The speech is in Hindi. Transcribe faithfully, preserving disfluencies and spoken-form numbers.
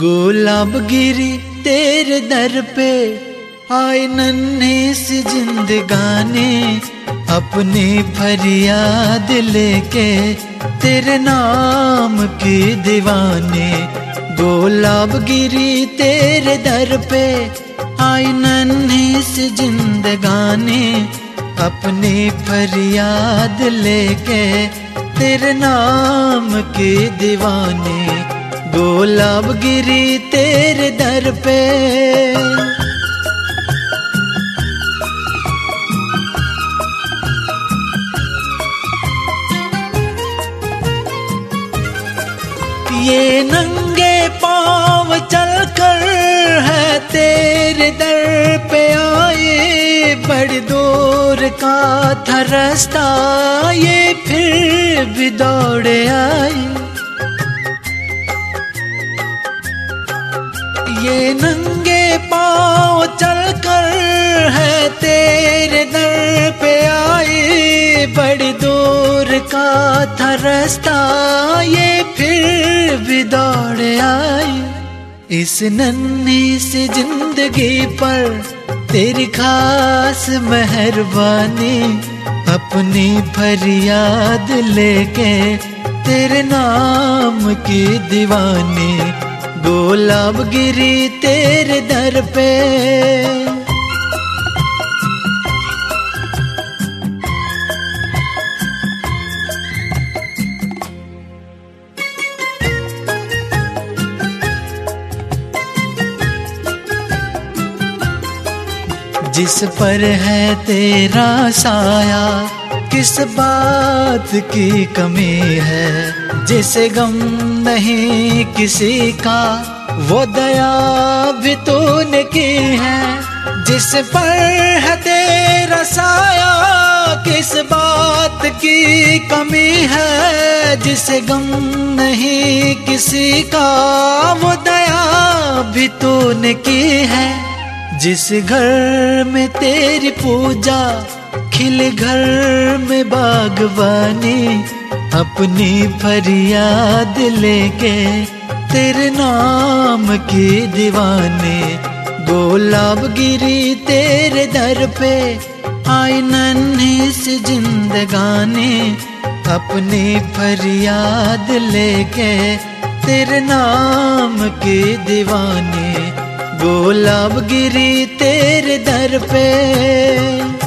गुलाब गिरी तेरे दर पे आए नन्हे सी जिंदगानी, अपनी फरियाद लेके तेरे नाम की दीवानी। गुलाब गिरी तेरे दर पे आई नन्ही सी जिंदगानी, अपनी फरियाद लेके तेरे नाम की दीवानी। गुलाब गिरी तेरे दर पे। ये नंगे पाँव चलकर है तेरे दर पे आए, बड़ी दूर का था रास्ता ये फिर भी दौड़े आए। ये नंगे पाँव चलकर है तेरे दर पे आए, बड़ी दूर का था रास्ता ये फिर भी दौड़े आई। इस नन्ही सी जिंदगी पर तेरी खास मेहरबानी, अपनी फरियाद लेके तेरे नाम की दीवानी। गुलाब गिरी तेरे दर पे। जिस पर है तेरा साया किस बात की कमी है, जिसे गम नहीं किसी का वो दया भी तूने की है। जिस पर है तेरा साया किस बात की कमी है, जिसे गम नहीं किसी का वो दया भी तूने की है। जिस घर में तेरी पूजा खिले घर में बागवानी, अपनी फरियाद लेके तेरे नाम की दीवानी। गुलाब गिरी तेरे दर पे आई नन्ही सी जिंदगानी, अपनी फरियाद लेके तेरे नाम की दीवानी। गुलाब गिरी तेरे दर पे।